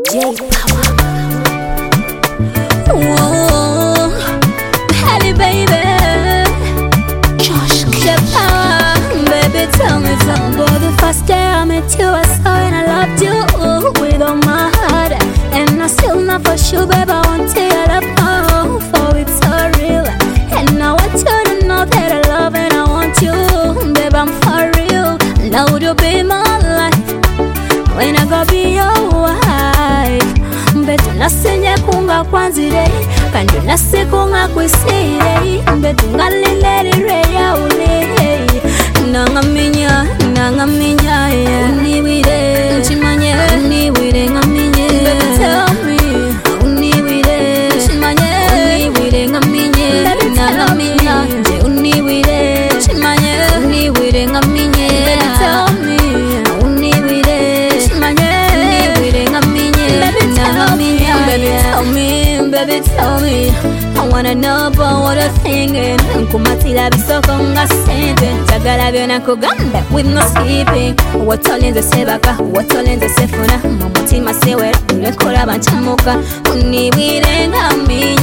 J Power. Whoa, Halle baby, Josh J Power. Baby, tell me something. Boy, the first day I met you, I saw and I loved you with all my heart. And I still not for sure, baby, I want to hear the phone, for it's so real. And I want you to know that I love and I want you, baby, I'm for real. Now would you be my life when I go be your wife? Mbetu nasenye kunga kwanzire kandi nasekunga kwisire mbetu ngalilere ya ule nangaminya uniwire chimanye uniwire ngaminye baby tell me uniwire chimanye uniwire ngaminye nangaminya uniwire chimanye uniwire ngaminye baby tell me uniwire chimanye uniwire ngaminye baby tell me baby tell me I wanna know about what you're thinking. Nkumatila bisoko nga sente Chagala byona kugambe with no skipping. Watolenze sebaka, watolenze sefuna Mumutima sewera, ulenkola banchamuka Uniwire ngaminya